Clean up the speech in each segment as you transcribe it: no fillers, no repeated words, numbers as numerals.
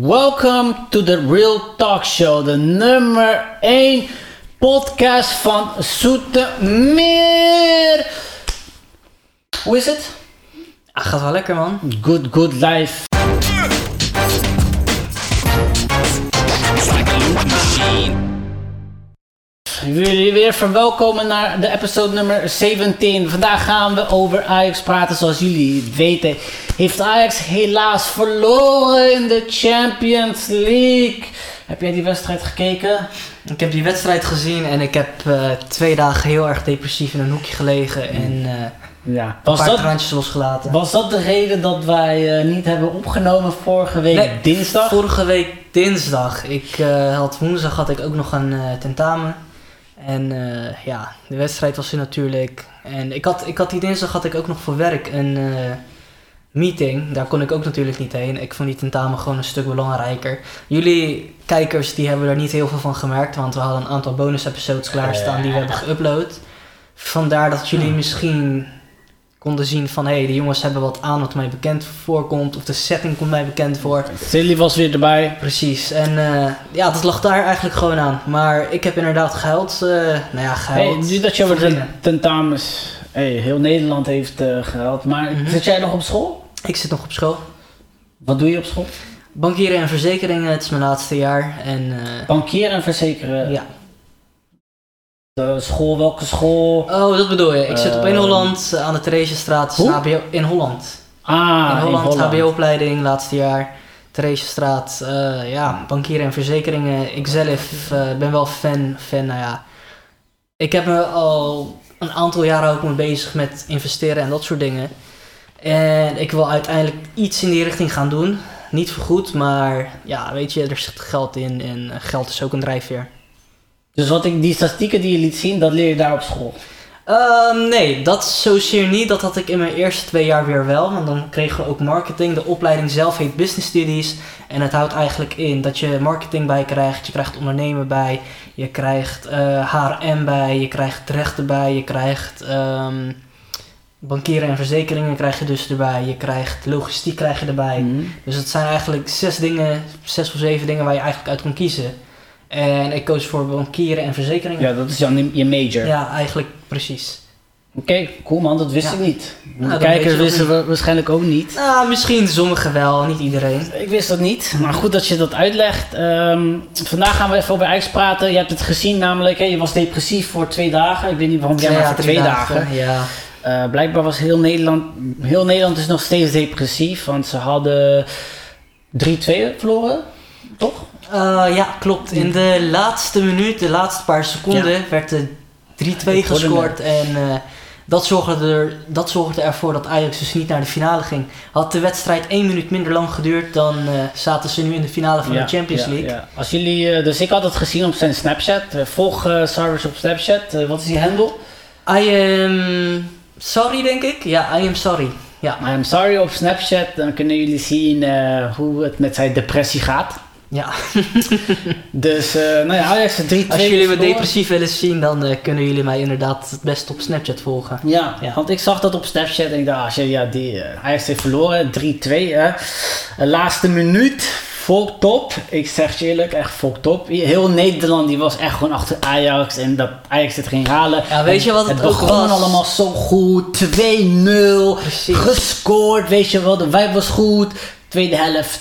Welcome to the Real Talk Show, de nummer 1 podcast van Zoetermeer. Hoe is het? Gaat wel lekker, man. Good life. Ik wil jullie weer verwelkomen naar de episode nummer 17. Vandaag gaan we over Ajax praten. Zoals jullie weten heeft Ajax helaas verloren in de Champions League. Heb jij die wedstrijd gekeken? Ik heb die wedstrijd gezien en ik heb 2 dagen heel erg depressief in een hoekje gelegen en een paar traantjes losgelaten. Was dat de reden dat wij niet hebben opgenomen vorige week dinsdag? Vorige week dinsdag. Woensdag had ik ook nog een tentamen. En de wedstrijd was er natuurlijk. En ik had die dinsdag had ik ook nog voor werk een meeting. Daar kon ik ook natuurlijk niet heen. Ik vond die tentamen gewoon een stuk belangrijker. Jullie kijkers die hebben er niet heel veel van gemerkt. Want we hadden een aantal bonus episodes klaarstaan die we hebben geüpload. Vandaar dat jullie misschien konden zien van die jongens hebben wat aan wat mij bekend voorkomt. Of de setting komt mij bekend voor. Silly was weer erbij. Precies. En dat lag daar eigenlijk gewoon aan. Maar ik heb inderdaad gehuild. Gehuild. Nu dat je over de tentamens... heel Nederland heeft gehuild. Maar zit jij nog op school? Ik zit nog op school. Wat doe je op school? Bankieren en verzekeringen. Het is mijn laatste jaar. Bankieren en verzekeren? Ja. De school, welke school? Oh, dat bedoel je. Ik zit op in Holland aan de Theresiastraat. HBO in Holland. In Holland. HBO-opleiding, laatste jaar. Theresiastraat. Bankieren en verzekeringen. Ik zelf ben wel fan. Ik heb me al een aantal jaren ook mee bezig met investeren en dat soort dingen. En ik wil uiteindelijk iets in die richting gaan doen. Niet voorgoed, maar weet je, er zit geld in en geld is ook een drijfveer. Dus die statistieken die je liet zien, dat leer je daar op school? Nee, dat zozeer niet. Dat had ik in mijn eerste 2 jaar weer wel. Want dan kregen we ook marketing. De opleiding zelf heet Business Studies. En het houdt eigenlijk in dat je marketing bij krijgt. Je krijgt ondernemen bij. Je krijgt HRM bij. Je krijgt rechten bij. Je krijgt bankieren en verzekeringen krijg je dus erbij. Je krijgt logistiek krijg je erbij. Mm-hmm. Dus het zijn eigenlijk 6 of 7 dingen waar je eigenlijk uit kan kiezen. En ik koos voor bankieren en verzekeringen. Ja, dat is je major. Ja, eigenlijk precies. Oké, cool man, dat wist ik niet. De kijkers wisten we waarschijnlijk ook niet. Misschien sommigen wel, niet iedereen. Ik wist dat niet, maar goed dat je dat uitlegt. Vandaag gaan we even over Ajax praten. Je hebt het gezien namelijk, je was depressief voor 2 dagen. Ik weet niet waarom jij maar voor 2 dagen. Ja. Blijkbaar was heel Nederland is nog steeds depressief, want ze hadden 3-2 verloren, toch? Ja, klopt. In de laatste minuut, de laatste paar seconden, werd er 3-2 gescoord. En dat zorgde ervoor dat Ajax dus niet naar de finale ging. Had de wedstrijd 1 minuut minder lang geduurd, dan zaten ze nu in de finale van de Champions League. Ja. Als jullie, dus ik had het gezien op zijn Snapchat. Volg Cyrus op Snapchat. Wat is die handle? I am sorry, denk ik. Ja, I am sorry. Ja. I am sorry op Snapchat. Dan kunnen jullie zien hoe het met zijn depressie gaat. Ja. Dus, Ajax 3-2. Als jullie me depressief willen zien, dan kunnen jullie mij inderdaad het best op Snapchat volgen. Ja, want ik zag dat op Snapchat en ik dacht, Ajax heeft verloren, 3-2. Laatste minuut, volktop. Ik zeg je eerlijk, echt volktop. Heel Nederland die was echt gewoon achter Ajax en dat Ajax het ging halen. Ja, weet je wat het ook was? Het begon allemaal zo goed, 2-0, gescoord, weet je wat, de vibe was goed. Tweede helft.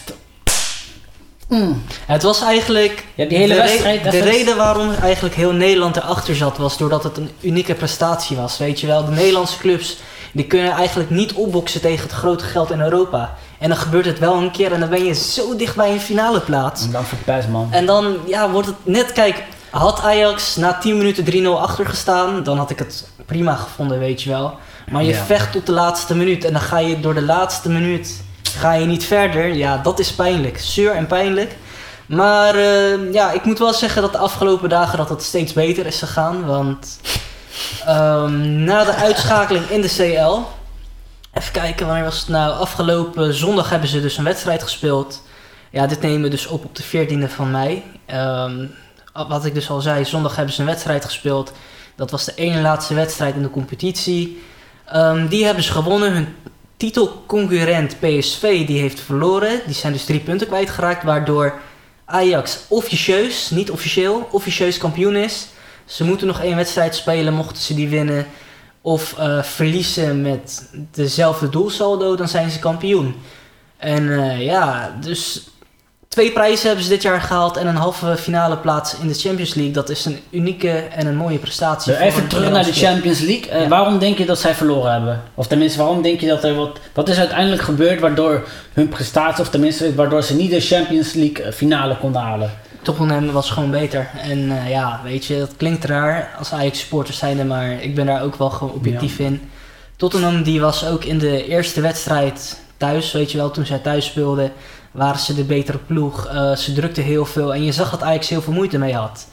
Het was eigenlijk die hele wedstrijd. De reden waarom eigenlijk heel Nederland erachter zat was doordat het een unieke prestatie was. Weet je wel, de Nederlandse clubs die kunnen eigenlijk niet opboksen tegen het grote geld in Europa. En dan gebeurt het wel een keer en dan ben je zo dicht bij een finale plaats. En dan verpest, man. En dan wordt het net, kijk, had Ajax na 10 minuten 3-0 achter gestaan, dan had ik het prima gevonden, weet je wel. Maar je vecht tot de laatste minuut en dan ga je door de laatste minuut ga je niet verder. Ja, dat is pijnlijk. Zuur en pijnlijk. Maar ik moet wel zeggen dat de afgelopen dagen dat het steeds beter is gegaan. Want na de uitschakeling in de CL... Even kijken, wanneer was het nou? Afgelopen zondag hebben ze dus een wedstrijd gespeeld. Ja, dit nemen we dus op de 14e van mei. Wat ik dus al zei, zondag hebben ze een wedstrijd gespeeld. Dat was de ene laatste wedstrijd in de competitie. Die hebben ze gewonnen. Hun titelconcurrent PSV die heeft verloren. Die zijn dus 3 punten kwijtgeraakt, waardoor Ajax officieus, niet officieel, officieus kampioen is. Ze moeten nog 1 wedstrijd spelen, mochten ze die winnen. Of verliezen met dezelfde doelsaldo, dan zijn ze kampioen. En dus 2 prijzen hebben ze dit jaar gehaald en een halve finale plaats in de Champions League. Dat is een unieke en een mooie prestatie. Even terug naar de Champions League. Ja. Waarom denk je dat zij verloren hebben? Of tenminste, waarom denk je dat er wat is uiteindelijk gebeurd waardoor hun prestatie, of tenminste waardoor ze niet de Champions League finale konden halen? Tottenham was gewoon beter. En weet je, dat klinkt raar als Ajax supporters zijnde, maar ik ben daar ook wel gewoon objectief in. Tottenham die was ook in de eerste wedstrijd thuis, weet je wel, toen zij thuis speelden, waren ze de betere ploeg. Ze drukten heel veel en je zag dat Ajax heel veel moeite mee had.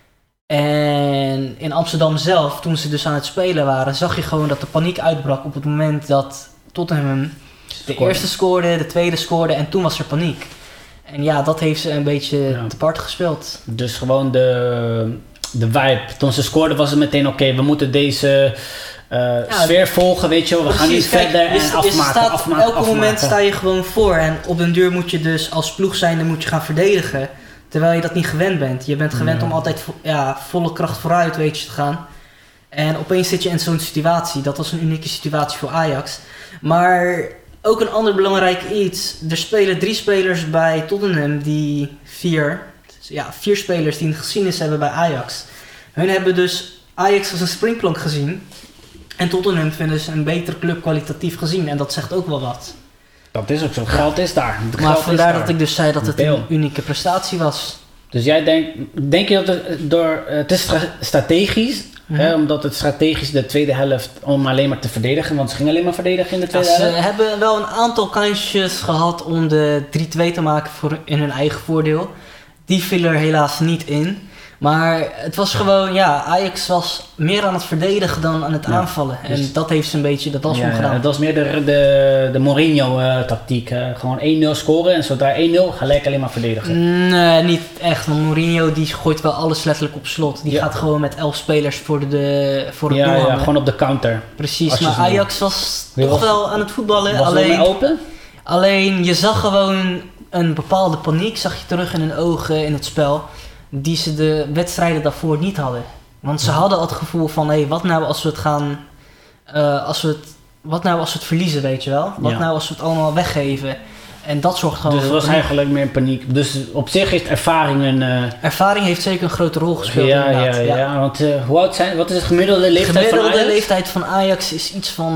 En in Amsterdam zelf, toen ze dus aan het spelen waren, zag je gewoon dat de paniek uitbrak op het moment dat Tottenham de eerste scoorde, de tweede scoorde en toen was er paniek. En ja, dat heeft ze een beetje te part gespeeld. Dus gewoon de vibe. Toen ze scoorden was het meteen oké, we moeten deze sfeer volgen, weet je wel. We gaan niet verder en afmaken. Elke moment sta je gewoon voor. En op den duur moet je dus als ploeg zijnde moet je gaan verdedigen. Terwijl je dat niet gewend bent. Je bent gewend om altijd volle kracht vooruit, weet je, te gaan. En opeens zit je in zo'n situatie. Dat was een unieke situatie voor Ajax. Maar ook een ander belangrijk iets. Er spelen 3 spelers bij Tottenham die 4 spelers die een geschiedenis hebben bij Ajax. Hun hebben dus Ajax als een springplank gezien. En Tottenham vinden ze een betere club kwalitatief gezien. En dat zegt ook wel wat. Dat is ook zo. Geld is daar. Maar vandaar dat ik dus zei dat het een unieke prestatie was. Dus jij denk je dat het is strategisch, omdat het strategisch de tweede helft om alleen maar te verdedigen, want ze gingen alleen maar verdedigen in de tweede helft. Ze hebben wel een aantal kansjes gehad om de 3-2 te maken in hun eigen voordeel. Die viel er helaas niet in. Maar het was gewoon, Ajax was meer aan het verdedigen dan aan het aanvallen. Dus en dat heeft ze een beetje de das omgedaan. Dat was meer de Mourinho-tactiek. Gewoon 1-0 scoren en zodra 1-0 gelijk alleen maar verdedigen. Nee, niet echt. Want Mourinho die gooit wel alles letterlijk op slot. Die gaat gewoon met 11 spelers voor het doel. Ja, gewoon op de counter. Precies, maar Ajax was toch wel aan het voetballen. Was open? Alleen je zag gewoon een bepaalde paniek, zag je terug in hun ogen in het spel, die ze de wedstrijden daarvoor niet hadden. Want ze hadden het gevoel van, wat nou als we het gaan, wat nou als we het verliezen, weet je wel? Wat nou als we het allemaal weggeven? En dat zorgt gewoon voor paniek. Dus het was eigenlijk meer paniek. Dus op zich heeft ervaring ervaring heeft zeker een grote rol gespeeld. Ja. Want hoe oud zijn? Wat is het gemiddelde leeftijd van Ajax? De gemiddelde leeftijd van Ajax is iets van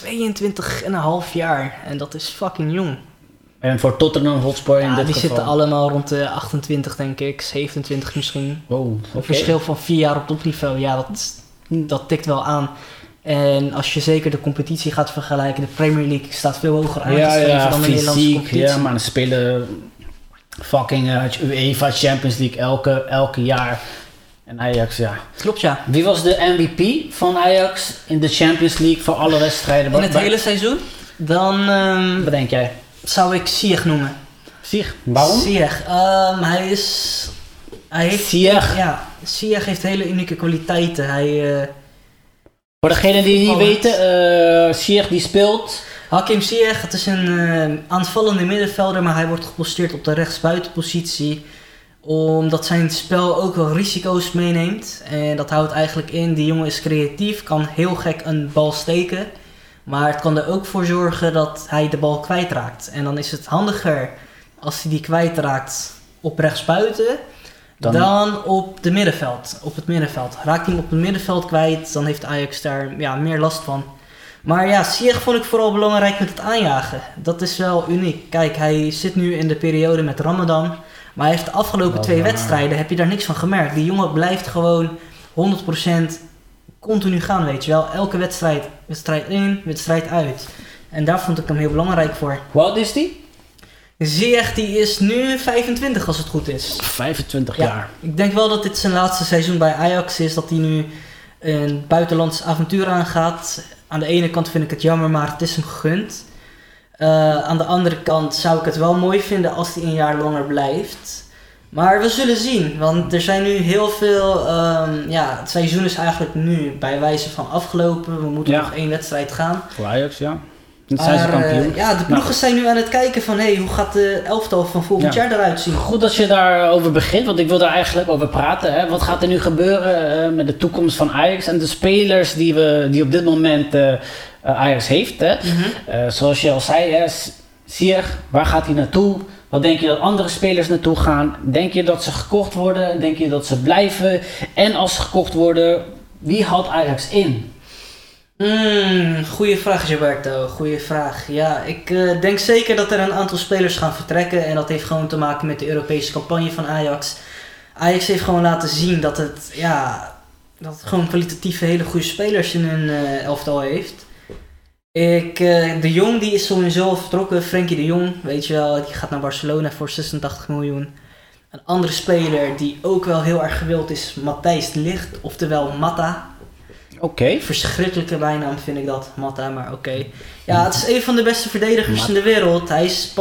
22,5 jaar. En dat is fucking jong. En voor Tottenham Hotspur in dit die geval? zitten allemaal rond de 28 denk ik, 27 misschien. Wow, Een verschil van 4 jaar op topniveau, dat tikt wel aan. En als je zeker de competitie gaat vergelijken, de Premier League staat veel hoger aangeschreven dan de Nederlandse competitie. Ja, maar ze spelen fucking UEFA Champions League elke jaar. En Ajax, Klopt, ja. Wie was de MVP van Ajax in de Champions League voor alle wedstrijden? In het hele seizoen? Dan wat denk jij? Zou ik Ziyech noemen. Ziyech? Waarom? Ziyech. Ziyech heeft hele unieke kwaliteiten. Voor degenen die het niet weten, Ziyech die speelt. Hakim Ziyech, het is een aanvallende middenvelder, maar hij wordt geposteerd op de rechtsbuitenpositie. Omdat zijn spel ook wel risico's meeneemt. En dat houdt eigenlijk in, die jongen is creatief, kan heel gek een bal steken. Maar het kan er ook voor zorgen dat hij de bal kwijtraakt. En dan is het handiger als hij die kwijtraakt op rechtsbuiten dan op het middenveld. Raakt hij hem op het middenveld kwijt, dan heeft Ajax daar meer last van. Maar Ziyech vond ik vooral belangrijk met het aanjagen. Dat is wel uniek. Kijk, hij zit nu in de periode met Ramadan. Maar hij heeft de afgelopen 2 wedstrijden, heb je daar niks van gemerkt. Die jongen blijft gewoon 100% continu gaan, weet je wel. Elke wedstrijd in, wedstrijd uit. En daar vond ik hem heel belangrijk voor. Hoe oud is die? Ziyech, die is nu 25 als het goed is. 25 jaar. Ik denk wel dat dit zijn laatste seizoen bij Ajax is. Dat hij nu een buitenlands avontuur aangaat. Aan de ene kant vind ik het jammer, maar het is hem gegund. Aan de andere kant zou ik het wel mooi vinden als hij een jaar langer blijft. Maar we zullen zien, want er zijn nu heel veel... het seizoen is eigenlijk nu bij wijze van afgelopen. We moeten nog 1 wedstrijd gaan. Voor Ajax, ja. Dan zijn ze kampioen. Ja, de ploegen zijn nu aan het kijken van hoe gaat de elftal van volgend jaar eruit zien. Goed dat je daarover begint, want ik wil daar eigenlijk over praten. Hè. Wat gaat er nu gebeuren met de toekomst van Ajax en de spelers die op dit moment Ajax heeft? Hè? Zoals je al zei, Ziyech, waar gaat hij naartoe? Wat denk je dat andere spelers naartoe gaan? Denk je dat ze gekocht worden? Denk je dat ze blijven? En als ze gekocht worden, wie haalt Ajax in? Goeie vraag, Gilberto. Goeie vraag. Ja, ik denk zeker dat er een aantal spelers gaan vertrekken. En dat heeft gewoon te maken met de Europese campagne van Ajax. Ajax heeft gewoon laten zien dat het gewoon kwalitatief hele goede spelers in hun elftal heeft. De Jong die is sowieso al vertrokken. Frenkie de Jong, weet je wel, die gaat naar Barcelona voor 86 miljoen. Een andere speler die ook wel heel erg gewild is, Matthijs de Ligt, oftewel Matta. Oké. Verschrikkelijke bijnaam vind ik dat, Matta, maar oké. Ja, het is een van de beste verdedigers in de wereld.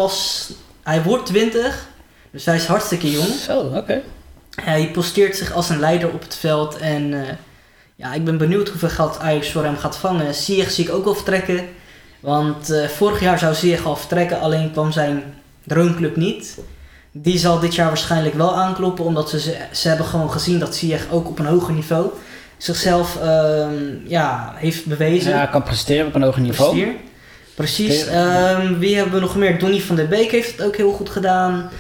Hij wordt 20, dus hij is hartstikke jong. Zo, oké. Hij posteert zich als een leider op het veld en ik ben benieuwd hoeveel geld Ajax voor hem gaat vangen. Ziyech zie ik ook wel vertrekken, want vorig jaar zou Ziyech al vertrekken, alleen kwam zijn droomclub niet. Die zal dit jaar waarschijnlijk wel aankloppen, omdat ze hebben gewoon gezien dat Ziyech ook op een hoger niveau zichzelf heeft bewezen. Ja, kan presteren op een hoger niveau. Precies. Wie hebben we nog meer? Donny van der Beek heeft het ook heel goed gedaan.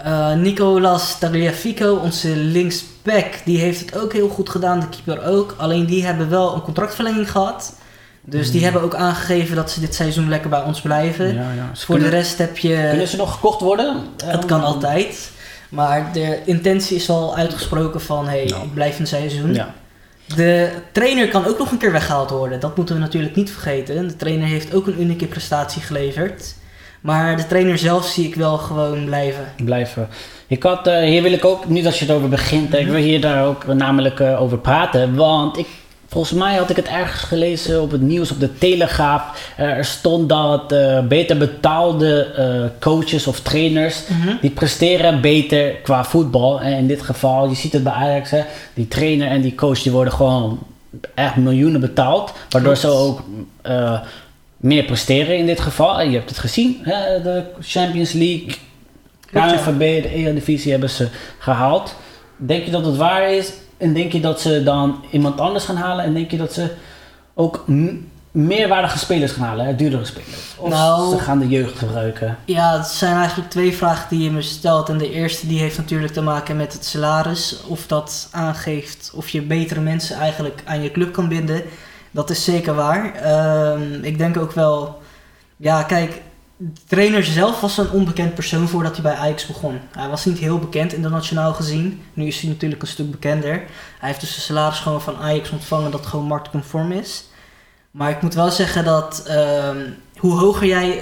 Nicolas Tagliafico, onze linksback, die heeft het ook heel goed gedaan. De keeper ook. Alleen die hebben wel een contractverlenging gehad. Dus die hebben ook aangegeven dat ze dit seizoen lekker bij ons blijven. Ja. Voor de rest heb je... Kunnen ze nog gekocht worden? Het kan altijd. Maar de intentie is al uitgesproken van ik blijf een seizoen. Ja. De trainer kan ook nog een keer weggehaald worden. Dat moeten we natuurlijk niet vergeten. De trainer heeft ook een unieke prestatie geleverd. Maar de trainer zelf zie ik wel gewoon blijven. Hier wil ik ook, nu dat je het over begint, ik wil hier daar ook namelijk over praten. Want volgens mij had ik het ergens gelezen op het nieuws, op de Telegraaf. Er stond dat beter betaalde coaches of trainers, die presteren beter qua voetbal. En in dit geval, je ziet het bij Ajax, die trainer en die coach die worden gewoon echt miljoenen betaald. Waardoor ze ook meer presteren in dit geval. En je hebt het gezien, de Champions League, KNVB, de Eredivisie hebben ze gehaald. Denk je dat het waar is? En denk je dat ze dan iemand anders gaan halen? En denk je dat ze ook meerwaardige spelers gaan halen, duurdere spelers? Of ze gaan de jeugd gebruiken? Ja, het zijn eigenlijk twee vragen die je me stelt. En de eerste die heeft natuurlijk te maken met het salaris. Of dat aangeeft of je betere mensen eigenlijk aan je club kan binden. Dat is zeker waar. Ik denk ook wel... Ja, kijk, de trainer zelf was een onbekend persoon voordat hij bij Ajax begon. Hij was niet heel bekend internationaal gezien. Nu is hij natuurlijk een stuk bekender. Hij heeft dus een salaris gewoon van Ajax ontvangen dat gewoon marktconform is. Maar ik moet wel zeggen dat hoe hoger jij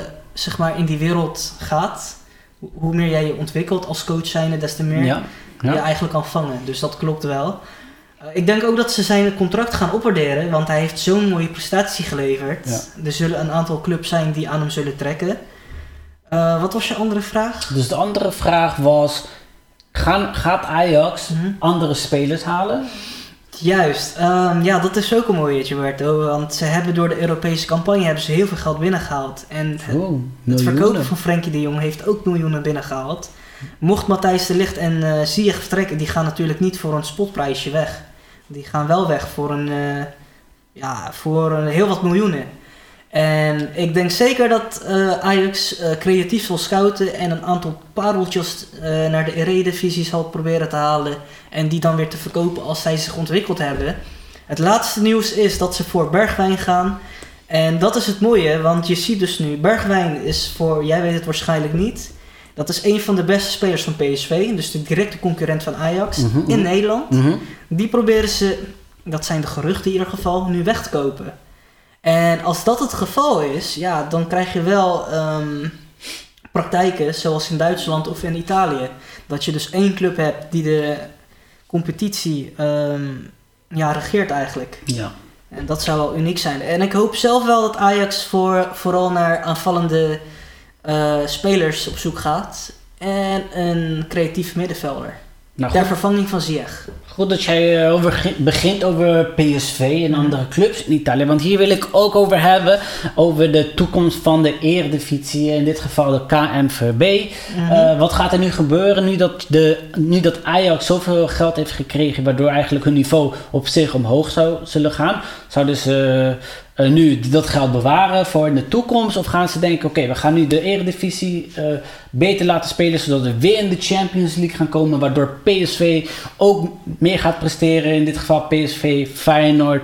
in die wereld gaat, hoe meer jij je ontwikkelt als coach zijnde, des te meer je eigenlijk kan vangen. Dus dat klopt wel. Ik denk ook dat ze zijn contract gaan opwaarderen, want hij heeft zo'n mooie prestatie geleverd. Ja. Er zullen een aantal clubs zijn die aan hem zullen trekken. Wat was je andere vraag? Dus de andere vraag was, gaat Ajax andere spelers halen? Juist, dat is ook een mooie, Gilberto, want ze hebben door de Europese campagne heel veel geld binnengehaald. En het verkopen van Frenkie de Jong heeft ook miljoenen binnengehaald. Mocht Matthijs de Ligt en Ziyech vertrekken, die gaan natuurlijk niet voor een spotprijsje weg. Die gaan wel weg voor een heel wat miljoenen. En ik denk zeker dat Ajax creatief zal scouten en een aantal pareltjes naar de Eredivisie zal proberen te halen. En die dan weer te verkopen als zij zich ontwikkeld hebben. Het laatste nieuws is dat ze voor Bergwijn gaan. En dat is het mooie, want je ziet dus nu, Bergwijn is jij weet het waarschijnlijk niet. Dat is een van de beste spelers van PSV, dus de directe concurrent van Ajax in Nederland. Die proberen ze, dat zijn de geruchten in ieder geval, nu weg te kopen. En als dat het geval is, dan krijg je wel praktijken zoals in Duitsland of in Italië. Dat je dus één club hebt die de competitie regeert eigenlijk. Ja. En dat zou wel uniek zijn. En ik hoop zelf wel dat Ajax vooral naar aanvallende spelers op zoek gaat. En een creatief middenvelder. Nou, ter vervanging van Ziyech. Goed dat jij begint over PSV en andere clubs in Italië. Want hier wil ik ook over hebben. Over de toekomst van de Eredivisie. In dit geval de KNVB. Wat gaat er nu gebeuren nu dat Ajax zoveel geld heeft gekregen. Waardoor eigenlijk hun niveau op zich omhoog zullen gaan. Zouden ze nu dat geld bewaren voor in de toekomst? Of gaan ze denken, oké, we gaan nu de Eredivisie beter laten spelen. Zodat we weer in de Champions League gaan komen. Waardoor PSV ook meer gaat presteren. In dit geval PSV, Feyenoord,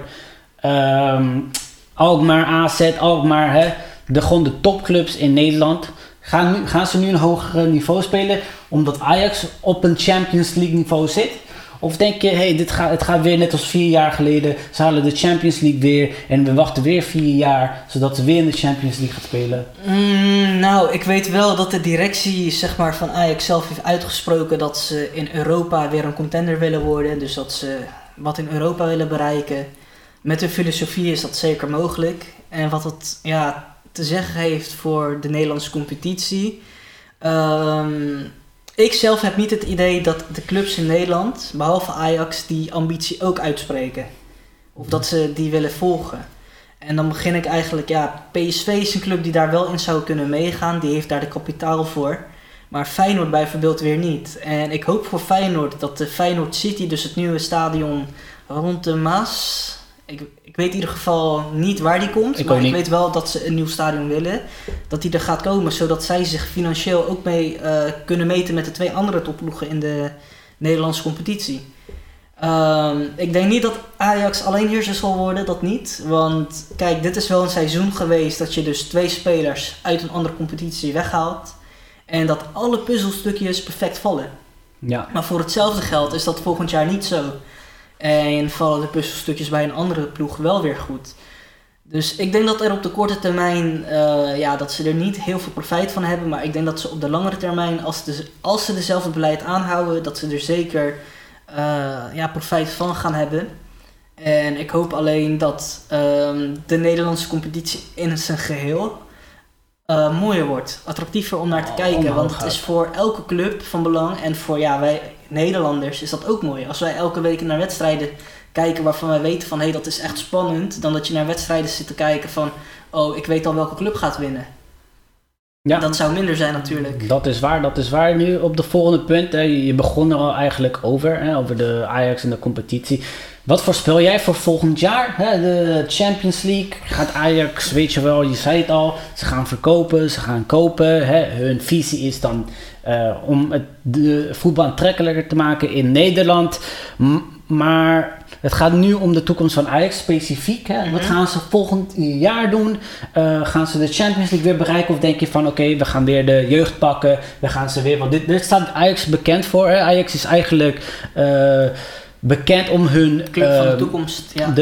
Alkmaar, AZ, Alkmaar. Gewoon de topclubs in Nederland. Gaan ze nu een hoger niveau spelen omdat Ajax op een Champions League niveau zit? Of denk je, het gaat weer net als 4 jaar geleden. Ze halen de Champions League weer en we wachten weer 4 jaar zodat ze weer in de Champions League gaan spelen? Nou, ik weet wel dat de directie zeg maar, van Ajax zelf heeft uitgesproken dat ze in Europa weer een contender willen worden. Dus dat ze wat in Europa willen bereiken. Met hun filosofie is dat zeker mogelijk. En wat het te zeggen heeft voor de Nederlandse competitie. Ik zelf heb niet het idee dat de clubs in Nederland, behalve Ajax, die ambitie ook uitspreken. Of dat ze die willen volgen. En dan begin ik eigenlijk, PSV is een club die daar wel in zou kunnen meegaan. Die heeft daar de kapitaal voor. Maar Feyenoord bijvoorbeeld weer niet. En ik hoop voor Feyenoord dat de Feyenoord City, dus het nieuwe stadion rond de Maas. Ik weet in ieder geval niet waar die komt. Ik weet wel dat ze een nieuw stadion willen. Dat die er gaat komen, zodat zij zich financieel ook mee kunnen meten met de 2 andere topploegen in de Nederlandse competitie. Ik denk niet dat Ajax alleenheerser zal worden, dat niet. Want kijk, dit is wel een seizoen geweest dat je dus 2 spelers uit een andere competitie weghaalt. En dat alle puzzelstukjes perfect vallen. Ja. Maar voor hetzelfde geld is dat volgend jaar niet zo. En vallen de puzzelstukjes bij een andere ploeg wel weer goed. Dus ik denk dat er op de korte termijn, dat ze er niet heel veel profijt van hebben. Maar ik denk dat ze op de langere termijn, als ze dezelfde beleid aanhouden, dat ze er zeker profijt van gaan hebben. En ik hoop alleen dat de Nederlandse competitie in zijn geheel mooier wordt. Attractiever om naar te kijken. Want het is voor elke club van belang. En voor wij Nederlanders is dat ook mooi. Als wij elke week naar wedstrijden kijken waarvan wij weten van dat is echt spannend. Dan dat je naar wedstrijden zit te kijken van ik weet al welke club gaat winnen. Ja. Dat zou minder zijn natuurlijk. Dat is waar. Nu op de volgende punt. Je begon er al eigenlijk over de Ajax en de competitie. Wat voorspel jij voor volgend jaar? De Champions League gaat Ajax, weet je wel, je zei het al. Ze gaan verkopen, ze gaan kopen. Hun visie is dan om de voetbal aantrekkelijker te maken in Nederland. Maar het gaat nu om de toekomst van Ajax specifiek. Wat gaan ze volgend jaar doen? Gaan ze de Champions League weer bereiken? Of denk je van we gaan weer de jeugd pakken. We gaan ze weer, want dit staat Ajax bekend voor. Ajax is eigenlijk bekend om hun club van de toekomst. Ja.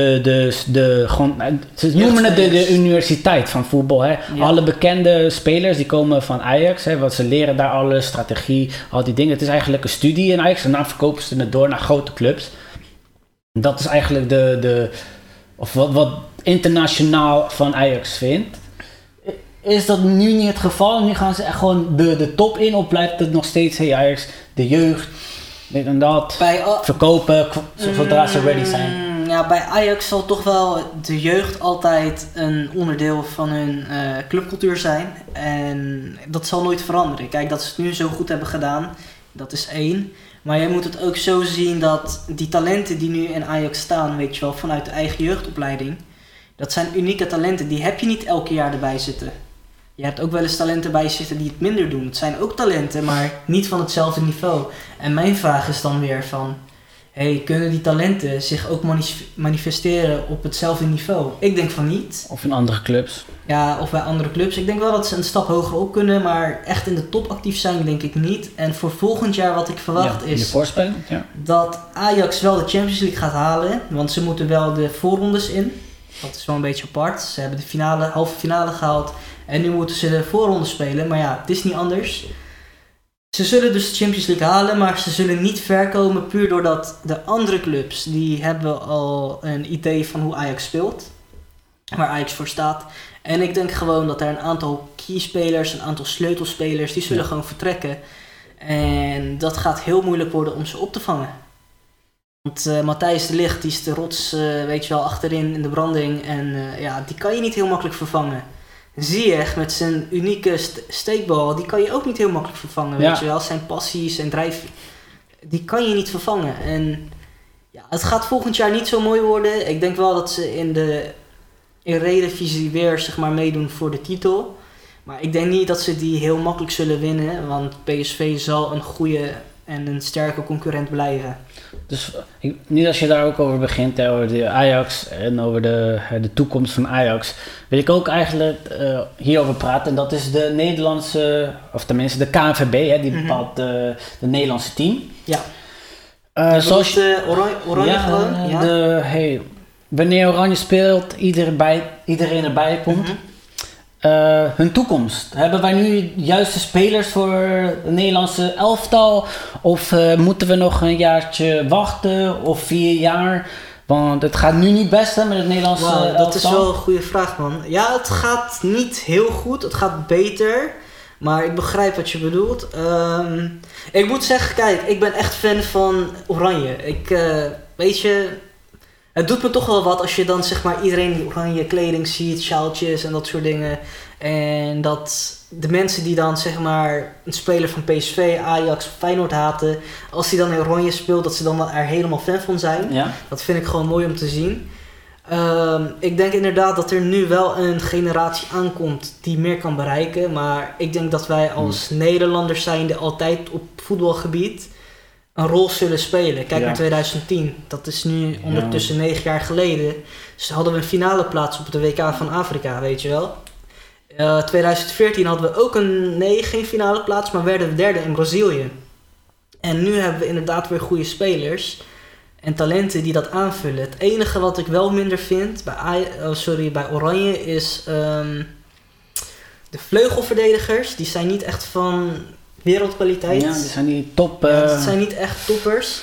Ze noemen het de universiteit van voetbal. Ja. Alle bekende spelers die komen van Ajax. Want ze leren daar alle strategie, al die dingen. Het is eigenlijk een studie in Ajax. En dan verkopen ze het door naar grote clubs. Dat is eigenlijk wat internationaal van Ajax vindt. Is dat nu niet het geval? Nu gaan ze echt gewoon de top in. Of blijft het nog steeds Ajax, de jeugd, dit en dat, verkopen zodra ze ready zijn? Bij Ajax zal toch wel de jeugd altijd een onderdeel van hun clubcultuur zijn. En dat zal nooit veranderen. Kijk, dat ze het nu zo goed hebben gedaan, dat is 1. Maar je moet het ook zo zien dat die talenten die nu in Ajax staan, weet je wel, vanuit de eigen jeugdopleiding, dat zijn unieke talenten, die heb je niet elke jaar erbij zitten. Je hebt ook wel eens talenten bij zitten die het minder doen. Het zijn ook talenten, maar niet van hetzelfde niveau. En mijn vraag is dan weer van, kunnen die talenten zich ook manifesteren op hetzelfde niveau? Ik denk van niet. Of in andere clubs. Ja, of bij andere clubs. Ik denk wel dat ze een stap hoger op kunnen, maar echt in de top actief zijn denk ik niet. En voor volgend jaar wat ik verwacht is dat Ajax wel de Champions League gaat halen. Want ze moeten wel de voorrondes in. Dat is wel een beetje apart. Ze hebben de halve finale gehaald. En nu moeten ze de voorronde spelen. Maar het is niet anders. Ze zullen dus de Champions League halen, maar ze zullen niet ver komen puur doordat de andere clubs, die hebben al een idee van hoe Ajax speelt. Waar Ajax voor staat. En ik denk gewoon dat er een aantal keyspelers, een aantal sleutelspelers, die zullen gewoon vertrekken. En dat gaat heel moeilijk worden om ze op te vangen. Want Matthijs de Ligt, die is de rots, weet je wel, achterin in de branding. En die kan je niet heel makkelijk vervangen. Ziyech met zijn unieke steekbal, die kan je ook niet heel makkelijk vervangen, weet je wel. Zijn passie, zijn drijf, die kan je niet vervangen. En ja, het gaat volgend jaar niet zo mooi worden. Ik denk wel dat ze in de Eredivisie weer, zeg maar, meedoen voor de titel. Maar ik denk niet dat ze die heel makkelijk zullen winnen, want PSV zal een goede en een sterke concurrent blijven. Dus nu als je daar ook over begint, over de Ajax en over de toekomst van Ajax, wil ik ook eigenlijk hierover praten. En dat is de Nederlandse, of tenminste de KNVB, die bepaalt de Nederlandse team. Ja. Zoals de Oranje gewoon? Ja. Wanneer Oranje speelt, iedereen erbij komt. Hun toekomst. Hebben wij nu juiste spelers voor de Nederlandse elftal? Of moeten we nog een jaartje wachten? Of 4 jaar? Want het gaat nu niet best met het Nederlandse elftal. Dat is wel een goede vraag, man. Ja, het gaat niet heel goed. Het gaat beter. Maar ik begrijp wat je bedoelt. Ik moet zeggen, kijk, ik ben echt fan van Oranje. Weet je, het doet me toch wel wat als je dan, zeg maar, iedereen die oranje kleding ziet, sjaaltjes en dat soort dingen. En dat de mensen die dan, zeg maar, een speler van PSV, Ajax of Feyenoord haten, als die dan in oranje speelt, dat ze dan er helemaal fan van zijn. Ja. Dat vind ik gewoon mooi om te zien. Ik denk inderdaad dat er nu wel een generatie aankomt die meer kan bereiken. Maar ik denk dat wij als Nederlanders zijnde altijd op voetbalgebied een rol zullen spelen. Kijk naar 2010. Dat is nu ondertussen 9 jaar geleden. Dus hadden we een finale plaats op de WK van Afrika, weet je wel. 2014 hadden we ook geen finale plaats, maar werden we derde in Brazilië. En nu hebben we inderdaad weer goede spelers en talenten die dat aanvullen. Het enige wat ik wel minder vind bij Oranje is de vleugelverdedigers. Die zijn niet echt van wereldkwaliteit. Ja, die zijn niet top. Het zijn niet echt toppers.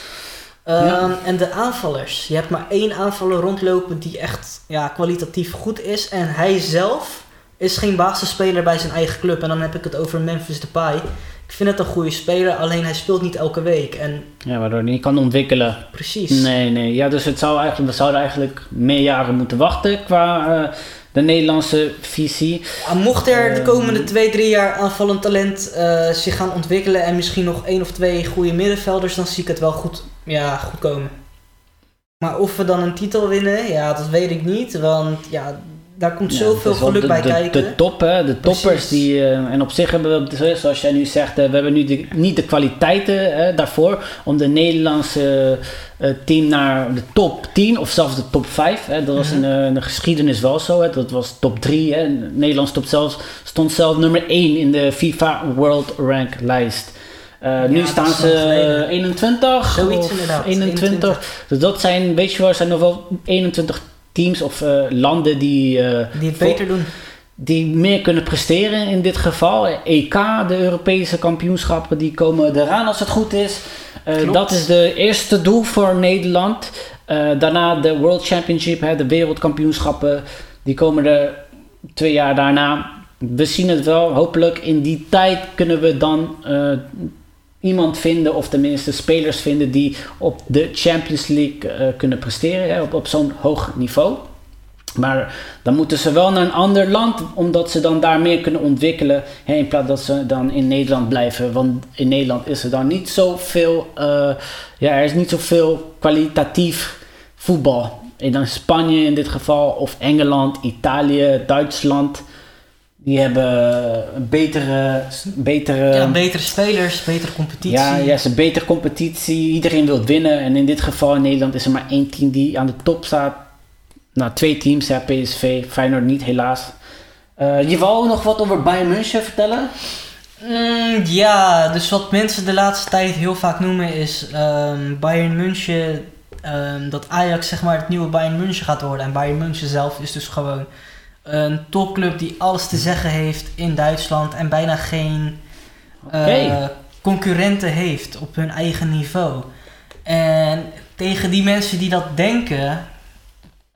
En de aanvallers. Je hebt maar 1 aanvaller rondlopen die echt kwalitatief goed is. En hij zelf is geen basisspeler bij zijn eigen club. En dan heb ik het over Memphis Depay. Ik vind het een goede speler, alleen hij speelt niet elke week. Waardoor hij niet kan ontwikkelen. Precies. Nee. Ja, dus we zouden eigenlijk meer jaren moeten wachten qua de Nederlandse visie. Mocht er de komende 2-3 jaar aanvallend talent zich gaan ontwikkelen en misschien nog 1 of 2 goede middenvelders, dan zie ik het wel goed komen. Maar of we dan een titel winnen, dat weet ik niet. Want daar komt zoveel geluk bij kijken. De toppers die... en op zich hebben we, zoals jij nu zegt, we hebben nu niet de kwaliteiten daarvoor om de Nederlandse team naar de top 10 of zelfs de top 5. Dat was in de geschiedenis wel zo. Dat was top 3. Nederlands stond zelf nummer 1 in de FIFA World Rank lijst. Nu staan ze 21. Zoiets inderdaad. 21. Dus dat zijn, weet je wel, zijn nog wel 21 teams of landen die het beter doen. Die meer kunnen presteren in dit geval. EK, de Europese kampioenschappen, die komen eraan als het goed is. Dat is de eerste doel voor Nederland. Daarna de World Championship, de wereldkampioenschappen, die komen er 2 jaar daarna. We zien het wel, hopelijk in die tijd kunnen we dan iemand vinden, of tenminste spelers vinden die op de Champions League kunnen presteren, op zo'n hoog niveau. Maar dan moeten ze wel naar een ander land, omdat ze dan daar meer kunnen ontwikkelen, in plaats dat ze dan in Nederland blijven. Want in Nederland is er dan niet zoveel, er is niet zoveel kwalitatief voetbal. In Spanje in dit geval, of Engeland, Italië, Duitsland. Die hebben betere spelers, betere competitie. Ja, ze betere competitie. Iedereen wil winnen. En in dit geval in Nederland is er maar 1 team die aan de top staat. 2 teams, PSV, Feyenoord niet helaas. Je wou nog wat over Bayern München vertellen? Dus wat mensen de laatste tijd heel vaak noemen is Bayern München, dat Ajax zeg maar het nieuwe Bayern München gaat worden. En Bayern München zelf is dus gewoon een topclub die alles te zeggen heeft in Duitsland en bijna geen concurrenten heeft op hun eigen niveau. En tegen die mensen die dat denken,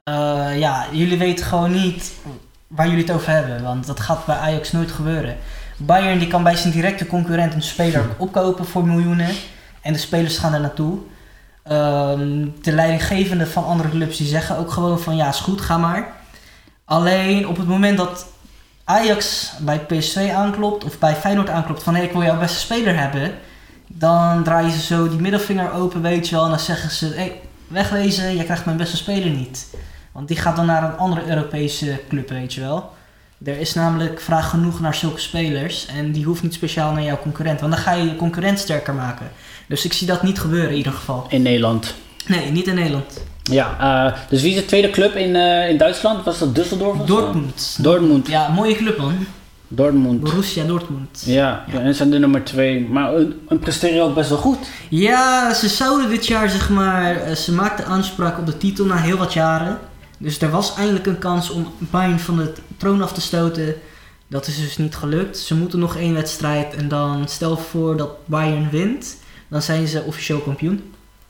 jullie weten gewoon niet waar jullie het over hebben, want dat gaat bij Ajax nooit gebeuren. Bayern die kan bij zijn directe concurrent een speler opkopen voor miljoenen. En de spelers gaan er naartoe. De leidinggevenden van andere clubs die zeggen ook gewoon van ja, is goed, ga maar. Alleen op het moment dat Ajax bij PSV aanklopt of bij Feyenoord aanklopt van hé, ik wil jouw beste speler hebben. Dan draaien ze zo die middelvinger open, weet je wel. En dan zeggen ze, hey, wegwezen, jij krijgt mijn beste speler niet. Want die gaat dan naar een andere Europese club, weet je wel. Er is namelijk vraag genoeg naar zulke spelers. En die hoeft niet speciaal naar jouw concurrent. Want dan ga je je concurrent sterker maken. Dus ik zie dat niet gebeuren in ieder geval. In Nederland? Nee, niet in Nederland. Ja, dus wie is de tweede club in Duitsland? Was dat Düsseldorf? Dortmund. Dortmund. Ja, mooie club man. Dortmund. Borussia Dortmund. Ja, en zijn de nummer 2. Maar een presteren ook best wel goed. Ja, ze zouden dit jaar zeg maar... Ze maakten aanspraak op de titel na heel wat jaren. Dus er was eindelijk een kans om Bayern van de troon af te stoten. Dat is dus niet gelukt. Ze moeten nog 1 wedstrijd en dan stel voor dat Bayern wint. Dan zijn ze officieel kampioen.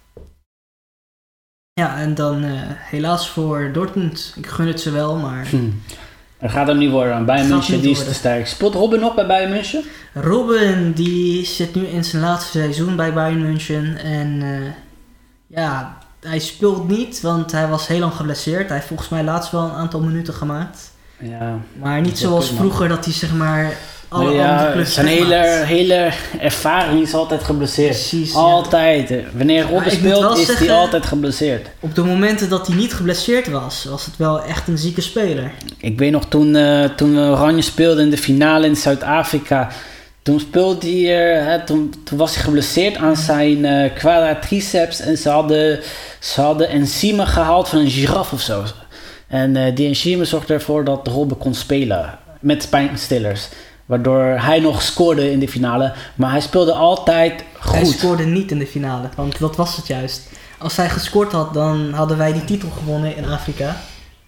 Ja, en dan helaas voor Dortmund. Ik gun het ze wel, maar... Dat gaat hem niet worden. Bayern München die is te sterk. Speelt Robben nog bij Bayern München? Robben die zit nu in zijn laatste seizoen bij Bayern München. En ja, hij speelt niet, want hij was heel lang geblesseerd. Hij heeft volgens mij laatst wel een aantal minuten gemaakt. Ja, maar niet zoals vroeger dat hij zeg maar... Zijn hele ervaring is altijd geblesseerd. Precies, altijd. Ja. Wanneer Robben speelt, is hij altijd geblesseerd. Op de momenten dat hij niet geblesseerd was, was het wel echt een zieke speler. Ik weet nog, toen Oranje speelde in de finale in Zuid-Afrika, toen speelde hij, toen was hij geblesseerd aan zijn quadratriceps en ze hadden enzymen gehaald van een giraf of zo. En die enzymen zorgden ervoor dat Robben kon spelen met pijnstillers. Waardoor hij nog scoorde in de finale. Maar hij speelde altijd goed. Hij scoorde niet in de finale. Want dat was het juist. Als hij gescoord had, dan hadden wij die titel gewonnen in Afrika.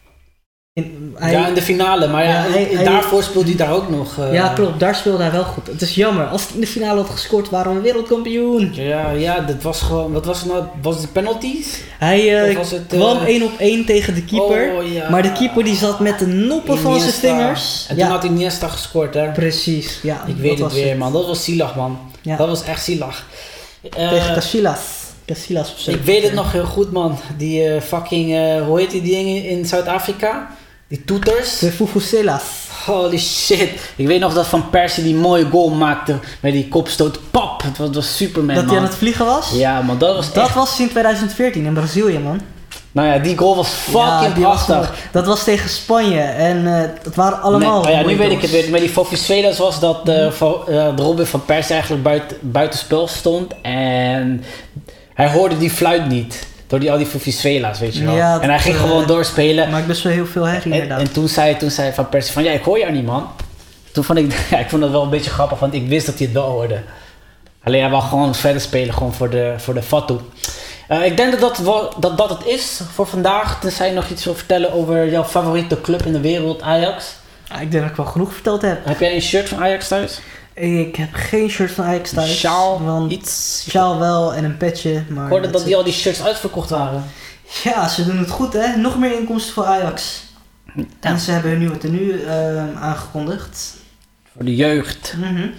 In de finale. Maar daarvoor speelde hij daar ook nog. Ja, klopt. Daar speelde hij wel goed. Het is jammer. Als hij in de finale had gescoord, waren we wereldkampioen. Ja, dat was gewoon... Wat was het nou? Was het de penalties? Hij kwam 1-op-1 tegen de keeper. Oh, ja. Maar de keeper die zat met de noppen van zijn vingers. En toen had hij Iniesta gescoord, hè? Precies, ja. Ik weet het weer, man. Dat was zielig, man. Ja. Dat was echt zielig. Tegen Casillas. Ik weet het nog heel goed, man. Die fucking... hoe heet die dingen in Zuid-Afrika? Die toeters. De Vuvuzelas. Holy shit. Ik weet nog dat Van Persie die mooie goal maakte. Met die kopstoot. Pap. Het was Superman, dat man. hij aan het vliegen was? Ja, man. Dat was in 2014 in Brazilië, man. Nou ja, die goal was fucking prachtig. Dat was tegen Spanje. En het waren allemaal... Nee, nu weet ik het weer. Met die Vuvuzelas was dat Robin van Persie eigenlijk buitenspel stond. En hij hoorde die fluit niet. Door al die Vuvuzelas, weet je wel. Ja, en hij ging gewoon doorspelen. Maakt best wel heel veel herrie inderdaad. En toen zei Van Persie van, ja, ik hoor jou niet, man. Toen vond ik, ik vond dat wel een beetje grappig, want ik wist dat hij het wel hoorde. Alleen hij wou gewoon verder spelen, gewoon voor de Fatou. Ik denk dat het is voor vandaag. Tenzij je nog iets wil vertellen over jouw favoriete club in de wereld, Ajax. Ja, ik denk dat ik wel genoeg verteld heb. Heb jij een shirt van Ajax thuis? Ik heb geen shirt van Ajax thuis. Sjaal? Sjaal wel en een petje. Maar ik hoorde dat die al die shirts uitverkocht waren. Ja, ze doen het goed, hè. Nog meer inkomsten voor Ajax. Ja. En ze hebben hun nieuwe tenue aangekondigd. Voor de jeugd.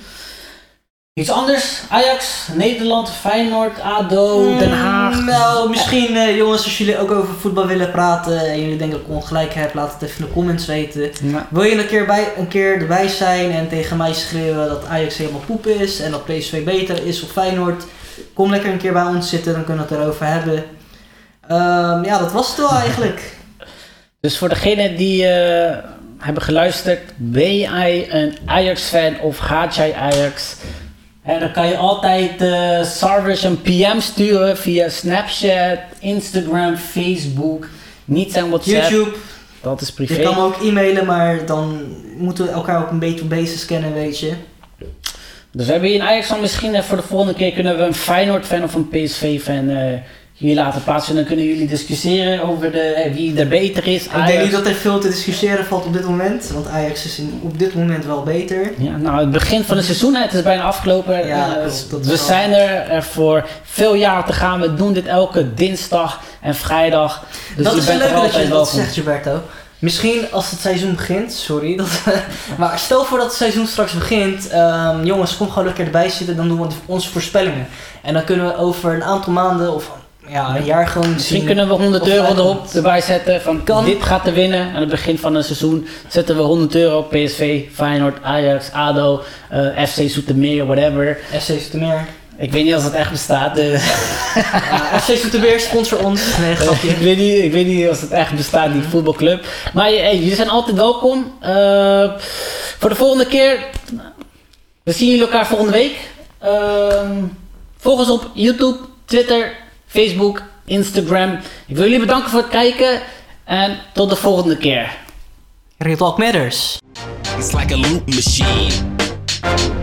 Iets anders? Ajax, Nederland, Feyenoord, ADO, Den Haag. Nou, misschien jongens, als jullie ook over voetbal willen praten en jullie denken dat ik ongelijk heb, laat het even in de comments weten. Ja. Wil je een keer erbij zijn en tegen mij schreeuwen dat Ajax helemaal poep is en dat PSV beter is of Feyenoord? Kom lekker een keer bij ons zitten, dan kunnen we het erover hebben. Ja, dat was het wel eigenlijk. Dus voor degenen die hebben geluisterd, ben jij een Ajax-fan of haat jij Ajax? En dan kan je altijd Sarvish een PM sturen via Snapchat, Instagram, Facebook. Niet zijn WhatsApp. YouTube. Dat is privé. Je kan me ook e-mailen, maar dan moeten we elkaar ook een beetje op basis kennen, weet je. Dus we hebben hier in Ajax dan misschien voor de volgende keer kunnen we een Feyenoord-fan of een PSV-fan hier laten plaatsen. En dan kunnen jullie discussiëren over wie er beter is. Ajax. Ik denk niet dat er veel te discussiëren valt op dit moment. Want Ajax is op dit moment wel beter. Ja, nou, het begin van het seizoen, het is bijna afgelopen. Ja, we zijn er voor veel jaren te gaan. We doen dit elke dinsdag en vrijdag. Dus dat je is bent leuk er altijd dat je dat welkom. zegt, Gilberto. Misschien als het seizoen begint, sorry. Maar stel voor dat het seizoen straks begint. Jongens, kom gewoon lekker erbij zitten. Dan doen we onze voorspellingen. En dan kunnen we over een aantal maanden of een jaar gewoon Misschien zien. kunnen we 100 euro erbij zetten van dit gaat te winnen. Aan het begin van een seizoen zetten we 100 euro op PSV, Feyenoord, Ajax, ADO, FC Zoetermeer, whatever. FC Zoetermeer. Ik weet niet of het echt bestaat. FC Zoetermeer sponsor ons. Nee, grapje. Ik weet niet of het echt bestaat, die voetbalclub. Maar jullie zijn altijd welkom. Voor de volgende keer. We zien jullie elkaar volgende week. Volg ons op YouTube, Twitter, Facebook, Instagram. Ik wil jullie bedanken voor het kijken. En tot de volgende keer. Real Talk Matters. It's like a loop machine.